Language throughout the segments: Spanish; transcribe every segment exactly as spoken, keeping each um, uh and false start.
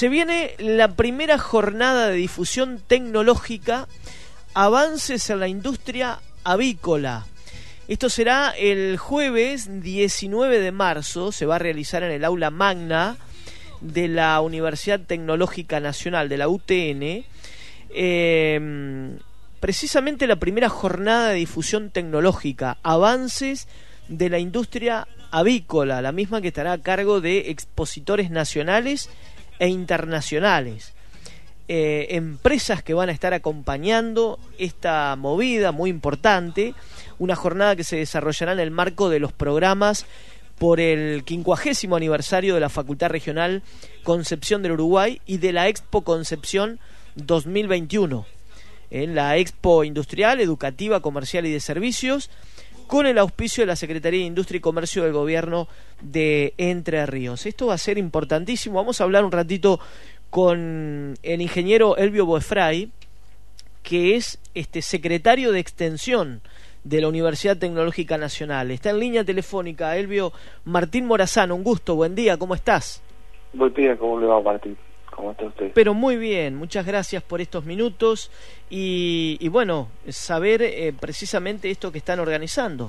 se viene la primera jornada de difusión tecnológica, avances en la industria avícola. Esto será el jueves diecinueve de marzo, se va a realizar en el aula magna de la Universidad Tecnológica Nacional, de la U T N, eh, precisamente la primera jornada de difusión tecnológica, avances de la industria avícola, la misma que estará a cargo de expositores nacionales e internacionales, eh, empresas que van a estar acompañando esta movida muy importante, una jornada que se desarrollará en el marco de los programas por el quincuagésimo aniversario de la Facultad Regional Concepción del Uruguay y de la Expo Concepción dos mil veintiuno, en la Expo Industrial, Educativa, Comercial y de Servicios, con el auspicio de la Secretaría de Industria y Comercio del Gobierno de Entre Ríos. Esto va a ser importantísimo. Vamos a hablar un ratito con el ingeniero Elvio Boefray, que es este secretario de Extensión de la Universidad Tecnológica Nacional. Está en línea telefónica Elvio. Martín Morazano, un gusto, buen día, ¿cómo estás? Buen día, ¿cómo le va, Martín? ¿Cómo está usted? Pero muy bien, muchas gracias por estos minutos y, y bueno, saber eh, precisamente esto que están organizando.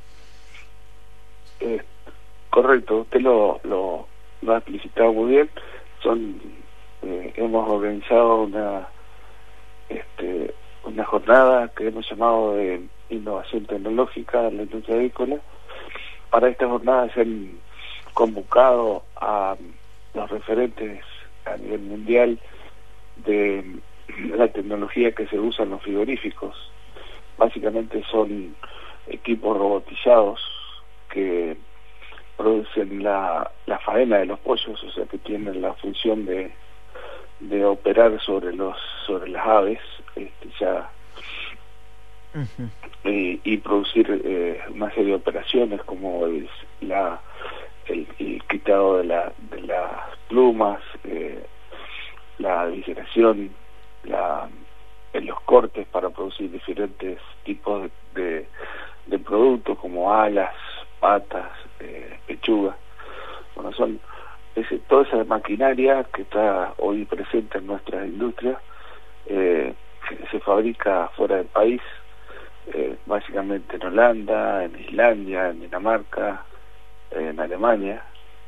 Eh, correcto, usted lo, lo, lo ha explicitado muy bien. Son eh, hemos organizado una este, una jornada que hemos llamado de innovación tecnológica en la industria avícola. Para esta jornada se han convocado a los referentes a nivel mundial de la tecnología que se usa en los frigoríficos. Básicamente son equipos robotizados que producen la, la faena de los pollos, o sea que tienen la función de de operar sobre los sobre las aves este, ya uh-huh. y, y producir eh, una serie de operaciones como el, la el, el quitado de la de las plumas, eh, la visceración, la en los cortes para producir diferentes tipos de, de, de productos como alas, patas, eh, pechuga. Bueno, son ese, toda esa maquinaria que está hoy presente en nuestra industria, eh, que se fabrica fuera del país, eh, básicamente en Holanda, en Islandia, en Dinamarca, en Alemania,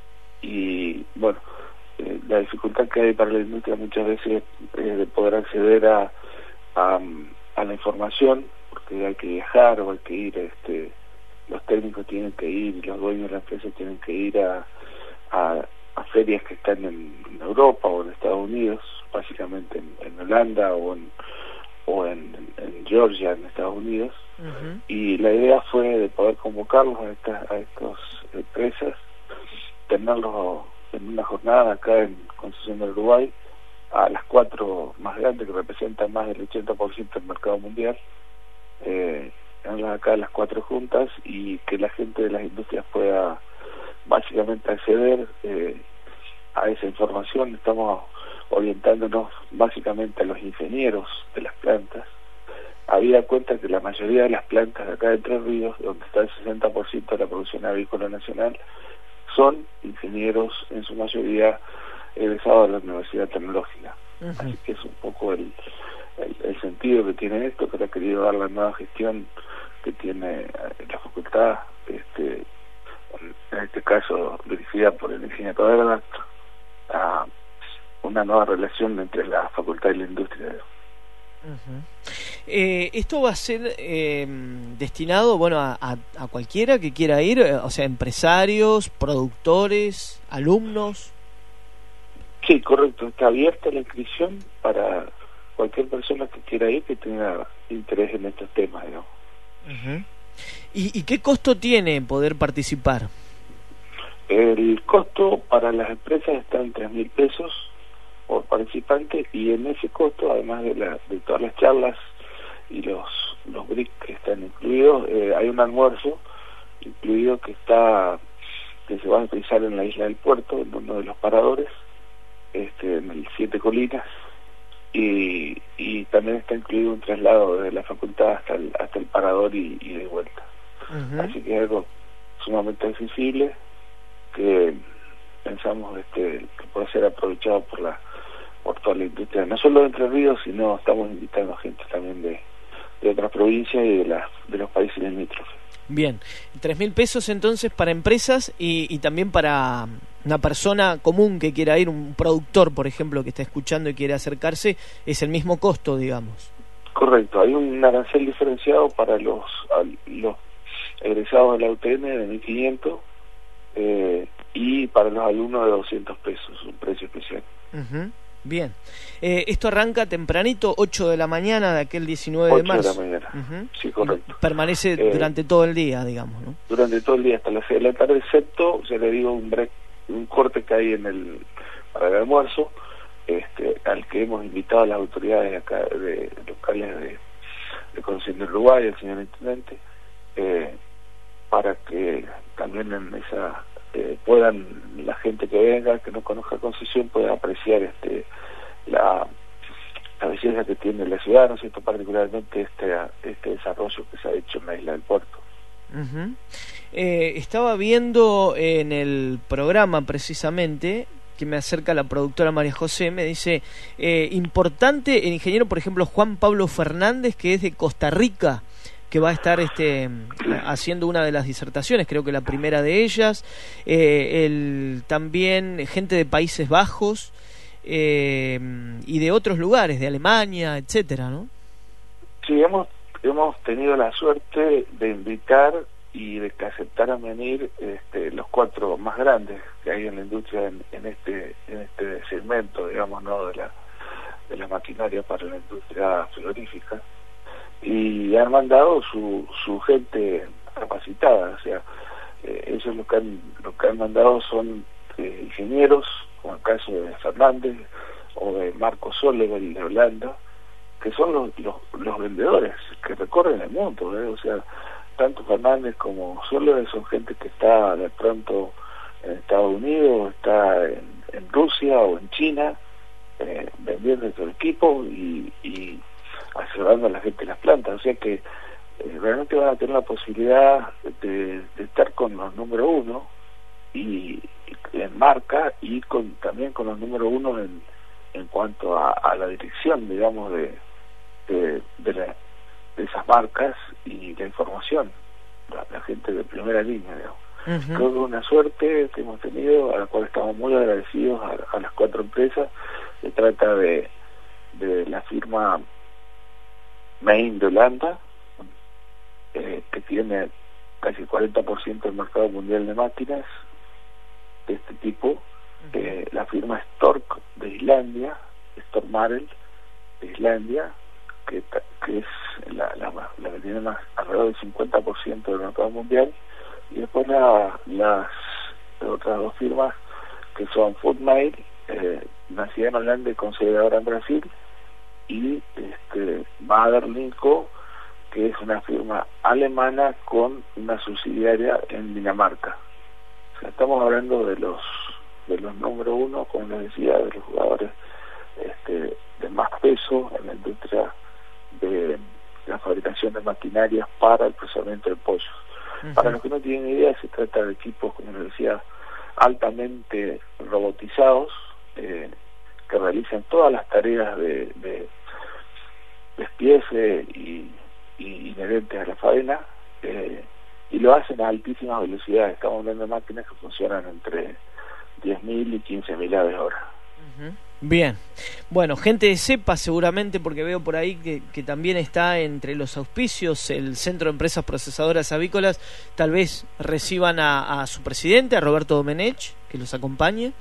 y bueno, eh, la dificultad que hay para la industria muchas veces es de poder acceder a, a, a la información, porque hay que viajar o hay que ir, este, los técnicos tienen que ir, y los dueños de la empresa tienen que ir a, a, a ferias que están en, en Europa o en Estados Unidos, básicamente en, en Holanda o en o en, en Georgia, en Estados Unidos. Uh-huh. Y la idea fue de poder convocarlos a estas a estas empresas, tenerlos en una jornada acá en Concepción del Uruguay, a las cuatro más grandes que representan más del ochenta por ciento del mercado mundial, eh, tenerlas acá las cuatro juntas y que la gente de las industrias pueda básicamente acceder eh, a esa información. Estamos orientándonos básicamente a los ingenieros de las plantas. Habida cuenta que la mayoría de las plantas de acá de Entre Ríos, donde está el sesenta por ciento de la producción avícola nacional, son ingenieros en su mayoría egresados de la Universidad Tecnológica. Uh-huh. Así que es un poco el, el, el sentido que tiene esto, que le ha querido dar la nueva gestión que tiene la facultad, este, en este caso dirigida por el ingeniero Verda, a una nueva relación entre la facultad y la industria. Uh-huh. Eh, esto va a ser eh, destinado, bueno, a, a, a cualquiera que quiera ir, o sea, empresarios, productores, alumnos. Sí, correcto, está abierta la inscripción para cualquier persona que quiera ir, que tenga interés en estos temas, ¿no? Uh-huh. ¿Y, ¿Y qué costo tiene poder participar? El costo para las empresas está en tres mil pesos por participante, y en ese costo, además de, la, de todas las charlas y los los bricks que están incluidos, eh, hay un almuerzo incluido que está que se va a realizar en la isla del Puerto, en uno de los paradores, este, en el Siete Colinas, y, y también está incluido un traslado desde la facultad hasta el, hasta el parador y, y de vuelta. Uh-huh. Así que es algo sumamente accesible, que pensamos este, que puede ser aprovechado por la por toda la industria, no solo de Entre Ríos, sino estamos invitando a gente también de, de otras provincias y de, las de los países limítrofes. Bien, tres mil pesos entonces para empresas y, y también para una persona común que quiera ir, un productor, por ejemplo, que está escuchando y quiere acercarse, es el mismo costo, digamos. Correcto, hay un arancel diferenciado para los, los egresados de la U T N de mil quinientos eh, y para los alumnos de doscientos pesos, un precio especial. Uh-huh. Bien, eh, esto arranca tempranito, ocho de la mañana de aquel diecinueve de marzo. ocho de la mañana, uh-huh. Sí, correcto. Permanece eh, durante todo el día, digamos, ¿no? Durante todo el día, hasta las seis de la tarde, excepto, ya le digo, un break, un corte que hay en el para el almuerzo, este, al que hemos invitado a las autoridades acá de locales de, de Concepción del Uruguay, el señor intendente, eh, para que también en esa eh, puedan la gente que venga, que no conozca Concepción, pueda apreciar este la, la belleza que tiene la ciudad, ¿no es cierto?, particularmente este este desarrollo que se ha hecho en la isla del Puerto. Uh-huh. eh, estaba viendo en el programa precisamente que me acerca la productora María José, me dice eh, importante el ingeniero, por ejemplo, Juan Pablo Fernández, que es de Costa Rica, que va a estar este haciendo una de las disertaciones, creo que la primera de ellas, eh, el, también gente de Países Bajos eh, y de otros lugares, de Alemania, etcétera, ¿no? Sí, hemos hemos tenido la suerte de invitar y de que aceptaran venir este, los cuatro más grandes que hay en la industria en, en este en este segmento, digamos, no de la de la maquinaria para la industria frigorífica, y han mandado su su gente capacitada, o sea, eh, ellos lo que han lo que han mandado son eh, ingenieros, como el caso de Fernández o de Marco Solevel de Holanda, que son los, los los vendedores que recorren el mundo, ¿eh? O sea, tanto Fernández como Solevel son gente que está de pronto en Estados Unidos, está en, en Rusia o en China, eh, vendiendo su equipo y, y asesorando a la gente en las plantas, o sea que eh, realmente van a tener la posibilidad de, de estar con los número uno y, y en marca y con también con los número uno en, en cuanto a, a la dirección, digamos, de de, de, la, de esas marcas y la información, la, la gente de primera línea, digamos. Uh-huh. Creo que es una suerte que hemos tenido, a la cual estamos muy agradecidos a, a las cuatro empresas. Se trata de, de la firma Main de Holanda, eh, que tiene casi el cuarenta por ciento del mercado mundial de máquinas de este tipo, uh-huh. eh, la firma Stork de Islandia, Stormarel de Islandia, que, que es la, la, la que tiene más alrededor del cincuenta por ciento del mercado mundial, y después la, las otras dos firmas que son Foodmail, eh, nacida en Holanda y con sede ahora en Brasil, y este Maderlinco, que es una firma alemana con una subsidiaria en Dinamarca. O sea, estamos hablando de los de los número uno, como les decía, de los jugadores este, de más peso en la industria de la fabricación de maquinarias para el procesamiento de pollos. Uh-huh. Para los que no tienen idea, se trata de equipos, como les decía, altamente robotizados, eh, que realizan todas las tareas de, de despiece y, y inherentes a la faena, eh, y lo hacen a altísimas velocidades. Estamos hablando de máquinas que funcionan entre diez mil y quince mil aves hora. Uh-huh. Bien, bueno, gente de CEPA seguramente, porque veo por ahí que, que también está entre los auspicios el Centro de Empresas Procesadoras Avícolas. Tal vez reciban a, a su presidente, a Roberto Domenech, que los acompañe.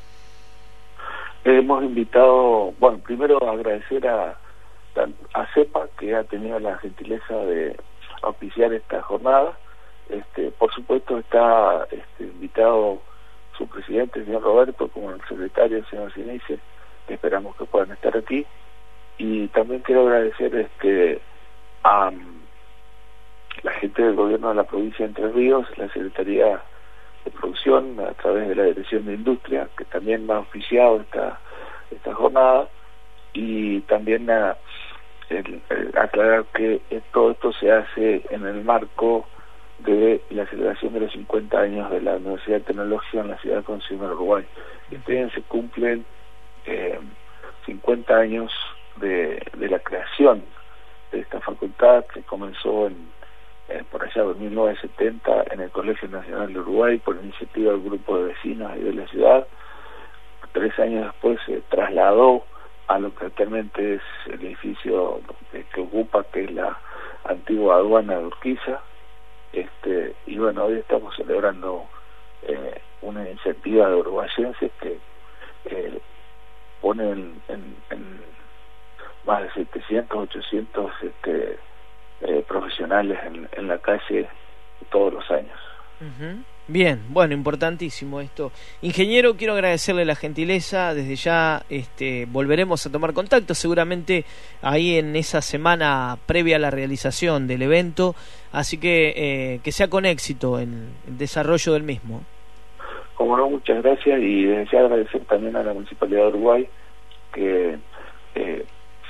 Hemos invitado, bueno, primero agradecer a, a CEPA, que ha tenido la gentileza de auspiciar esta jornada. Este, por supuesto está este, invitado su presidente, el señor Roberto, como el secretario, el señor Sinice, que esperamos que puedan estar aquí. Y también quiero agradecer este a um, la gente del gobierno de la provincia de Entre Ríos, la Secretaría de Producción, a través de la Dirección de Industria, que también me ha oficiado esta, esta jornada, y también a, el, el aclarar que todo esto se hace en el marco de la celebración de los cincuenta años de la Universidad Tecnológica en la ciudad de Concepción, Uruguay. Este año se cumplen eh, cincuenta años de, de la creación de esta facultad, que comenzó en, eh, por allá de mil novecientos setenta en el Colegio Nacional de Uruguay por iniciativa del grupo de vecinos y de la ciudad. Tres años después se trasladó a lo que actualmente es el edificio que, que ocupa, que es la antigua aduana de Urquiza. Este, y bueno, hoy estamos celebrando eh, una iniciativa de uruguayenses que eh, pone en, en, en más de setecientos, ochocientos este, eh, profesionales en, en la calle todos los años. Uh-huh. Bien, bueno, importantísimo esto. Ingeniero, quiero agradecerle la gentileza. Desde ya este, volveremos a tomar contacto, seguramente ahí en esa semana previa a la realización del evento. Así que eh, que sea con éxito en el desarrollo del mismo. Como no, muchas gracias, y deseo agradecer también a la Municipalidad de Uruguay, que eh,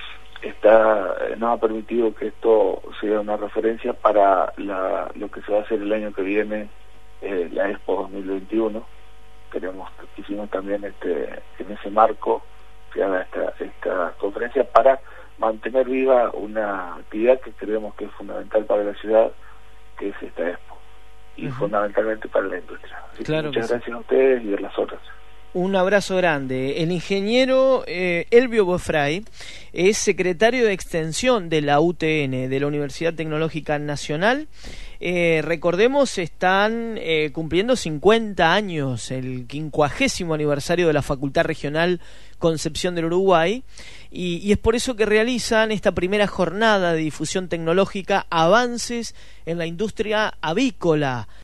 está nos ha permitido que esto sea una referencia para la, lo que se va a hacer el año que viene, eh, la Expo dos mil veintiuno. Queremos, quisimos también este en ese marco que haga esta, esta conferencia para mantener viva una actividad que creemos que es fundamental para la ciudad, que es esta Expo, y uh-huh. fundamentalmente para la industria. Así claro que muchas que gracias sí. a ustedes y a las otras. Un abrazo grande. El ingeniero eh, Elvio Boefray es secretario de Extensión de la U T N, de la Universidad Tecnológica Nacional. Eh, recordemos, están eh, cumpliendo cincuenta años, el quincuagésimo aniversario de la Facultad Regional Concepción del Uruguay, y, y es por eso que realizan esta primera jornada de difusión tecnológica, Avances en la Industria Avícola.